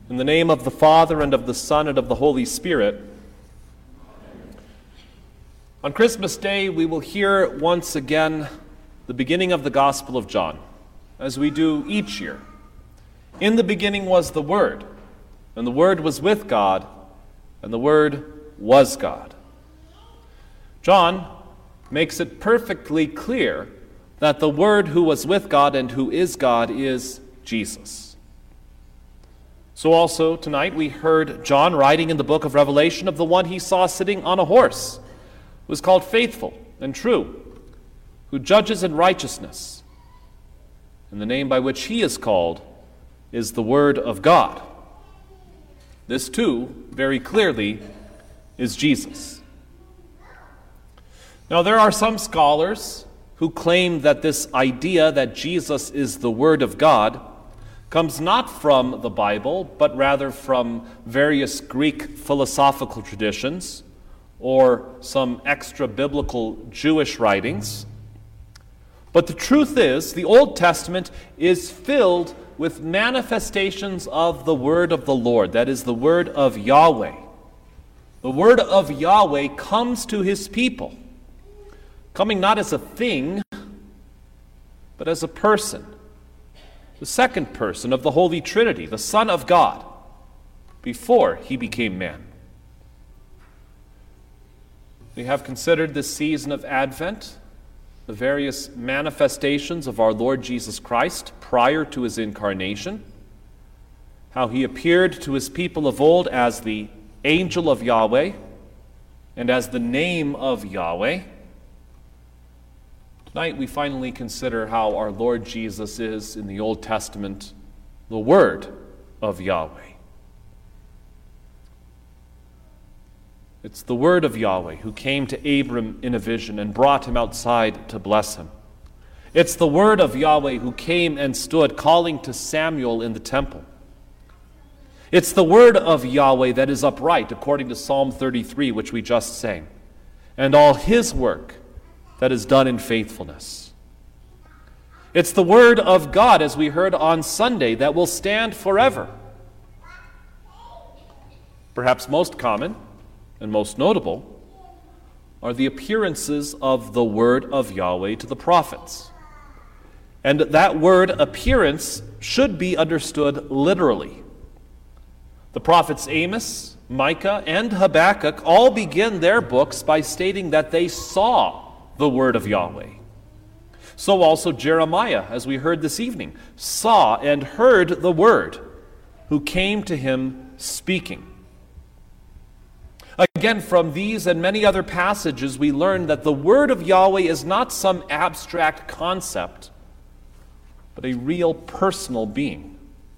In the name of the Father, and of the Son, and of the Holy Spirit. On Christmas Day, we will hear once again the beginning of the Gospel of John, as we do each year. In the beginning was the Word, and the Word was with God, and the Word was God. John makes it perfectly clear that the Word who was with God and who is God is Jesus. So also tonight we heard John writing in the book of Revelation of the one he saw sitting on a horse, who is called Faithful and True, who judges in righteousness. And the name by which he is called is the Word of God. This too, very clearly, is Jesus. Now there are some scholars who claim that this idea that Jesus is the Word of God comes not from the Bible, but rather from various Greek philosophical traditions or some extra-biblical Jewish writings. But the truth is, the Old Testament is filled with manifestations of the Word of the Lord, that is, the Word of Yahweh. The Word of Yahweh comes to His people, coming not as a thing, but as a person. The second person of the Holy Trinity, the Son of God, before he became man. We have considered this season of Advent, the various manifestations of our Lord Jesus Christ prior to his incarnation, how he appeared to his people of old as the angel of Yahweh and as the name of Yahweh. Tonight we finally consider how our Lord Jesus is, in the Old Testament, the Word of Yahweh. It's the Word of Yahweh who came to Abram in a vision and brought him outside to bless him. It's the Word of Yahweh who came and stood calling to Samuel in the temple. It's the Word of Yahweh that is upright, according to Psalm 33, which we just sang, and all his work that is done in faithfulness. It's the Word of God, as we heard on Sunday, that will stand forever. Perhaps most common and most notable are the appearances of the Word of Yahweh to the prophets. And that word appearance should be understood literally. The prophets Amos, Micah, and Habakkuk all begin their books by stating that they saw the Word of Yahweh. So also Jeremiah, as we heard this evening, saw and heard the Word, who came to him speaking. Again, from these and many other passages, we learn that the Word of Yahweh is not some abstract concept, but a real personal being.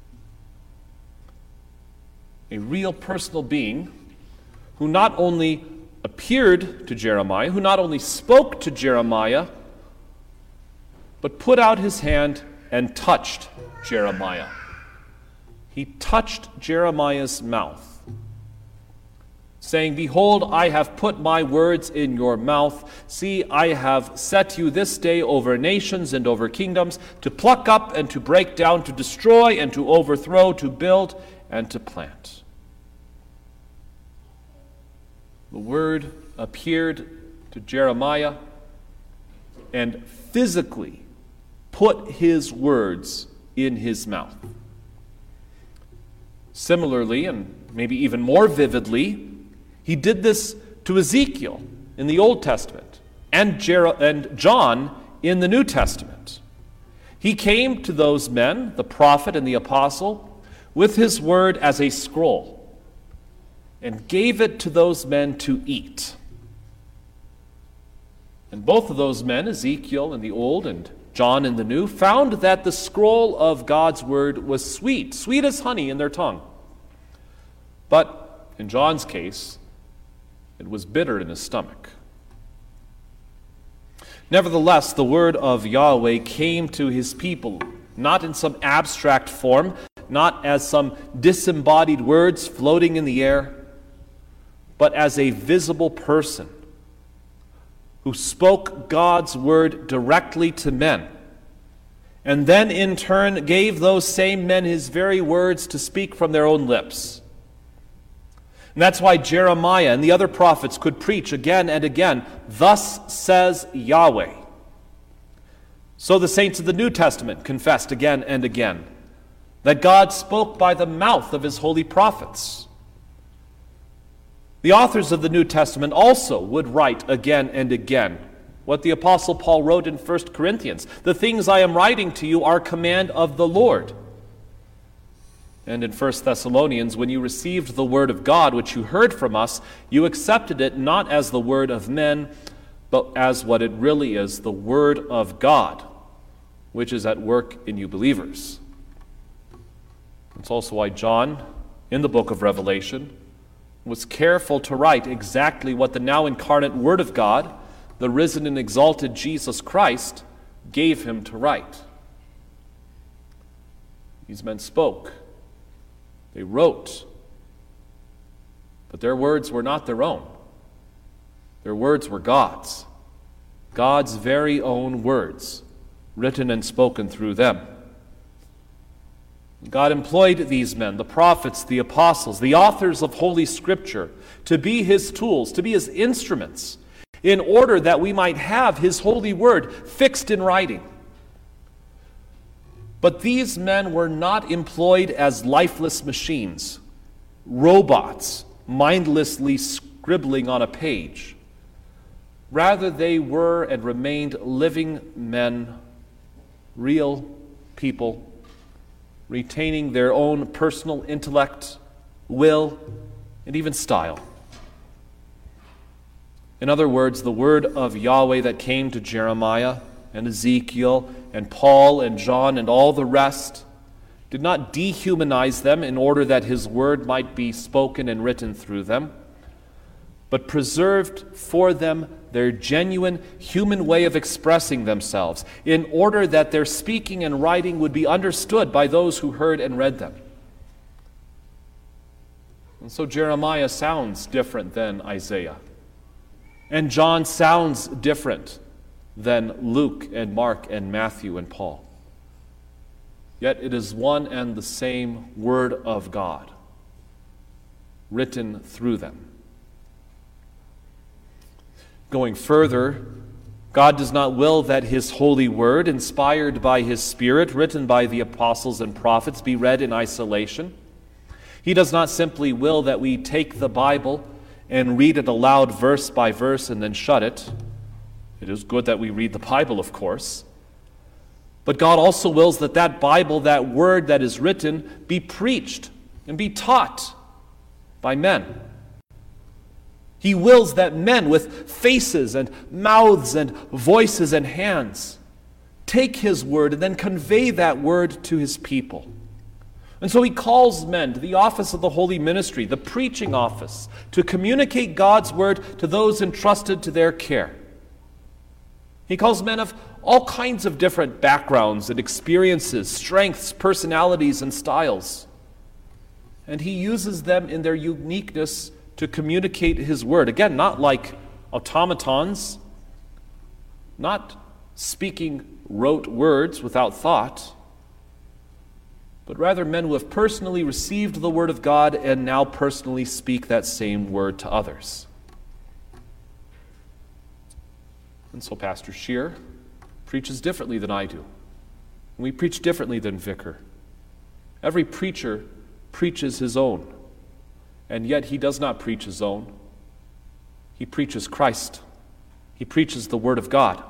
A real personal being who not only appeared to Jeremiah, who not only spoke to Jeremiah, but put out his hand and touched Jeremiah. He touched Jeremiah's mouth, saying, "Behold, I have put my words in your mouth. See, I have set you this day over nations and over kingdoms, to pluck up and to break down, to destroy and to overthrow, to build and to plant." The Word appeared to Jeremiah and physically put his words in his mouth. Similarly, and maybe even more vividly, he did this to Ezekiel in the Old Testament and John in the New Testament. He came to those men, the prophet and the apostle, with his word as a scroll, and gave it to those men to eat. And both of those men, Ezekiel in the Old and John in the New, found that the scroll of God's word was sweet, sweet as honey in their tongue. But in John's case, it was bitter in his stomach. Nevertheless, the Word of Yahweh came to his people, not in some abstract form, not as some disembodied words floating in the air, but as a visible person who spoke God's word directly to men and then in turn gave those same men his very words to speak from their own lips. And that's why Jeremiah and the other prophets could preach again and again, "Thus says Yahweh." So the saints of the New Testament confessed again and again that God spoke by the mouth of his holy prophets. The authors of the New Testament also would write again and again what the Apostle Paul wrote in 1 Corinthians. "The things I am writing to you are command of the Lord." And in 1 Thessalonians, "When you received the word of God, which you heard from us, you accepted it not as the word of men, but as what it really is, the word of God, which is at work in you believers." That's also why John, in the book of Revelation, was careful to write exactly what the now incarnate Word of God, the risen and exalted Jesus Christ, gave him to write. These men spoke. They wrote. But their words were not their own. Their words were God's. God's very own words, written and spoken through them. God employed these men, the prophets, the apostles, the authors of Holy Scripture, to be his tools, to be his instruments, in order that we might have his holy word fixed in writing. But these men were not employed as lifeless machines, robots, mindlessly scribbling on a page. Rather, they were and remained living men, real people, retaining their own personal intellect, will, and even style. In other words, the word of Yahweh that came to Jeremiah and Ezekiel and Paul and John and all the rest did not dehumanize them in order that his word might be spoken and written through them, but preserved for them their genuine human way of expressing themselves in order that their speaking and writing would be understood by those who heard and read them. And so Jeremiah sounds different than Isaiah. And John sounds different than Luke and Mark and Matthew and Paul. Yet it is one and the same Word of God, written through them. Going further, God does not will that his holy word, inspired by his Spirit, written by the apostles and prophets, be read in isolation. He does not simply will that we take the Bible and read it aloud verse by verse and then shut it. It is good that we read the Bible, of course. But God also wills that that Bible, that word that is written, be preached and be taught by men. He wills that men with faces and mouths and voices and hands take his word and then convey that word to his people. And so he calls men to the office of the holy ministry, the preaching office, to communicate God's word to those entrusted to their care. He calls men of all kinds of different backgrounds and experiences, strengths, personalities, and styles. And he uses them in their uniqueness to communicate his word. Again, not like automatons, not speaking rote words without thought, but rather men who have personally received the word of God and now personally speak that same word to others. And so Pastor Scheer preaches differently than I do. And we preach differently than Vicar. Every preacher preaches his own. And yet he does not preach his own. He preaches Christ. He preaches the Word of God.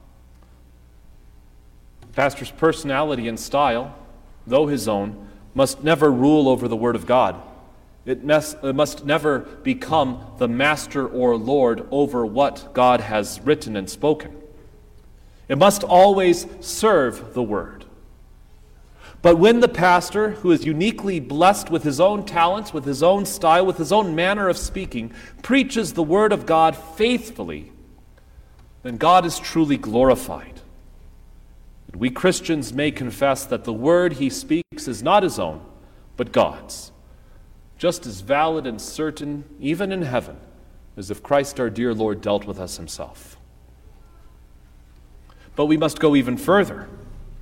The pastor's personality and style, though his own, must never rule over the Word of God. It must never become the master or Lord over what God has written and spoken. It must always serve the Word. But when the pastor, who is uniquely blessed with his own talents, with his own style, with his own manner of speaking, preaches the Word of God faithfully, then God is truly glorified. And we Christians may confess that the word he speaks is not his own, but God's, just as valid and certain, even in heaven, as if Christ our dear Lord dealt with us himself. But we must go even further.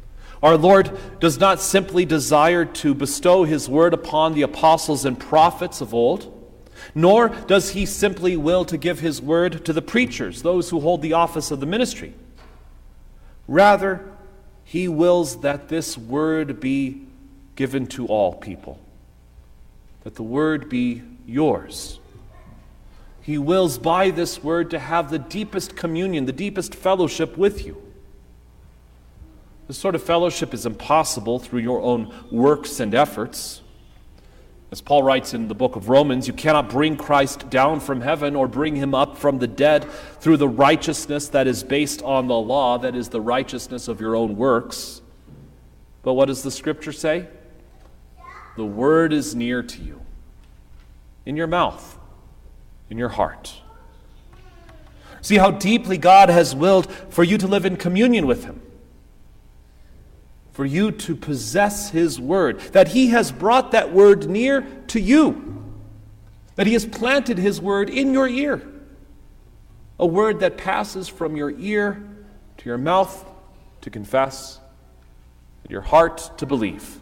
Our Lord does not simply desire to bestow his word upon the apostles and prophets of old, nor does he simply will to give his word to the preachers, those who hold the office of the ministry. Rather, he wills that this word be given to all people, that the word be yours. He wills by this word to have the deepest communion, the deepest fellowship with you. This sort of fellowship is impossible through your own works and efforts. As Paul writes in the book of Romans, you cannot bring Christ down from heaven or bring him up from the dead through the righteousness that is based on the law, that is the righteousness of your own works. But what does the Scripture say? The word is near to you, in your mouth, in your heart. See how deeply God has willed for you to live in communion with him, for you to possess his word, that he has brought that word near to you, that he has planted his word in your ear, a word that passes from your ear to your mouth to confess, and your heart to believe.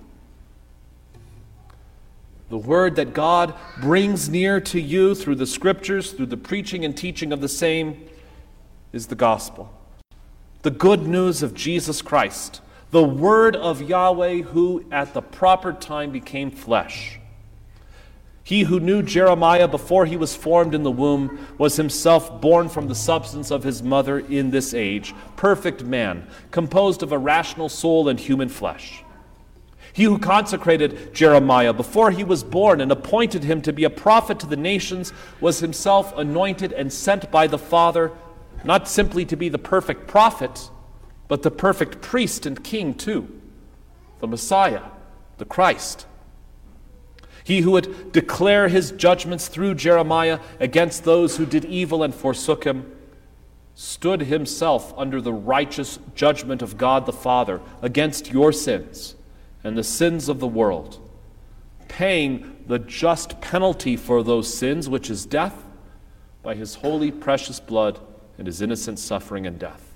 The word that God brings near to you through the Scriptures, through the preaching and teaching of the same, is the gospel. The good news of Jesus Christ, the word of Yahweh who at the proper time became flesh. He who knew Jeremiah before he was formed in the womb was himself born from the substance of his mother in this age, perfect man, composed of a rational soul and human flesh. He who consecrated Jeremiah before he was born and appointed him to be a prophet to the nations was himself anointed and sent by the Father, not simply to be the perfect prophet, but the perfect priest and king too, the Messiah, the Christ. He who would declare his judgments through Jeremiah against those who did evil and forsook him, stood himself under the righteous judgment of God the Father against your sins and the sins of the world, paying the just penalty for those sins, which is death, by his holy, precious blood and his innocent suffering and death.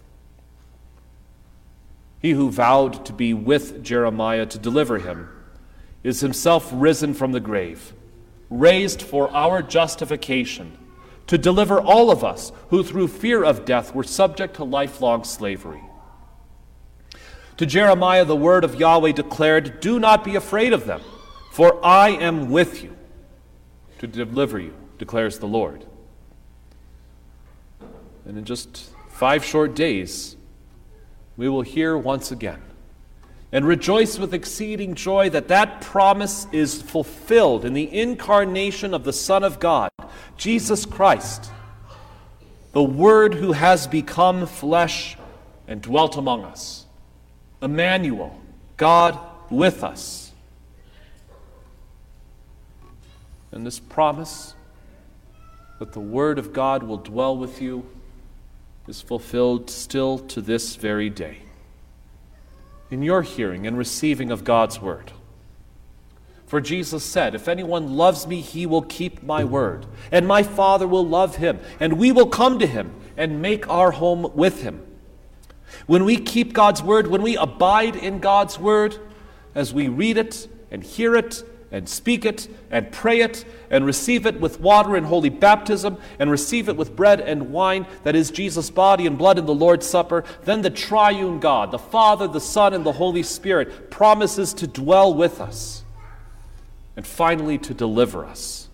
He who vowed to be with Jeremiah to deliver him is himself risen from the grave, raised for our justification, to deliver all of us who through fear of death were subject to lifelong slavery. To Jeremiah, the word of Yahweh declared, "Do not be afraid of them, for I am with you to deliver you, declares the Lord." And in just 5 short days, we will hear once again and rejoice with exceeding joy that that promise is fulfilled in the incarnation of the Son of God, Jesus Christ, the Word who has become flesh and dwelt among us. Emmanuel, God with us. And this promise that the Word of God will dwell with you is fulfilled still to this very day, in your hearing and receiving of God's Word. For Jesus said, "If anyone loves me, he will keep my word, and my Father will love him, and we will come to him and make our home with him." When we keep God's word, when we abide in God's word, as we read it and hear it and speak it and pray it and receive it with water in holy baptism and receive it with bread and wine, that is Jesus' body and blood in the Lord's Supper, then the triune God, the Father, the Son, and the Holy Spirit promises to dwell with us and finally to deliver us.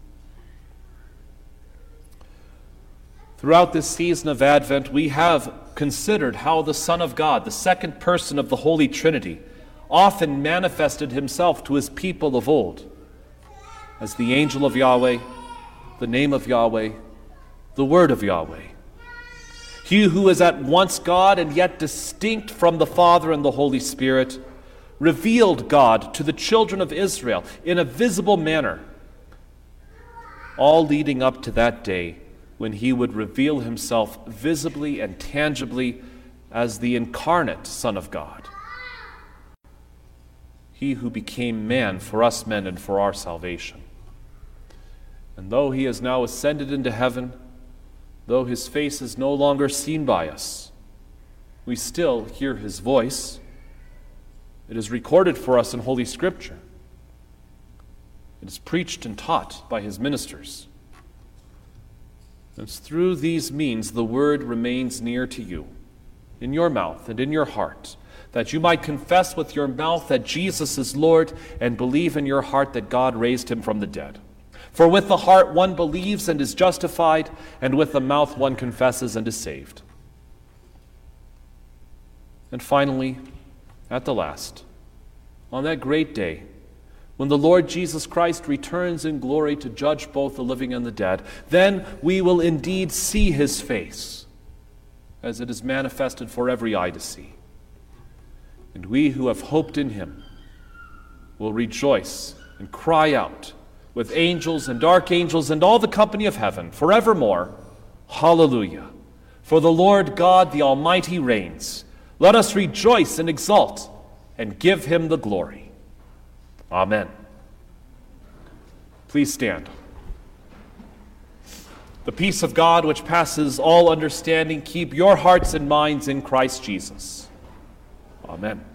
Throughout this season of Advent, we have considered how the Son of God, the second person of the Holy Trinity, often manifested himself to his people of old as the angel of Yahweh, the name of Yahweh, the word of Yahweh. He who is at once God and yet distinct from the Father and the Holy Spirit, revealed God to the children of Israel in a visible manner, all leading up to that day when he would reveal himself visibly and tangibly as the incarnate Son of God, he who became man for us men and for our salvation. And though he has now ascended into heaven, though his face is no longer seen by us, we still hear his voice, It is recorded for us in Holy Scripture. It is preached and taught by his ministers. And through these means, the word remains near to you, in your mouth and in your heart, that you might confess with your mouth that Jesus is Lord and believe in your heart that God raised him from the dead. For with the heart one believes and is justified, and with the mouth one confesses and is saved. And finally, at the last, on that great day, when the Lord Jesus Christ returns in glory to judge both the living and the dead, then we will indeed see his face, as it is manifested for every eye to see. And we who have hoped in him will rejoice and cry out with angels and archangels and all the company of heaven forevermore, Hallelujah! For the Lord God the Almighty reigns. Let us rejoice and exult and give him the glory. Amen. Please stand. The peace of God, which passes all understanding, keep your hearts and minds in Christ Jesus. Amen.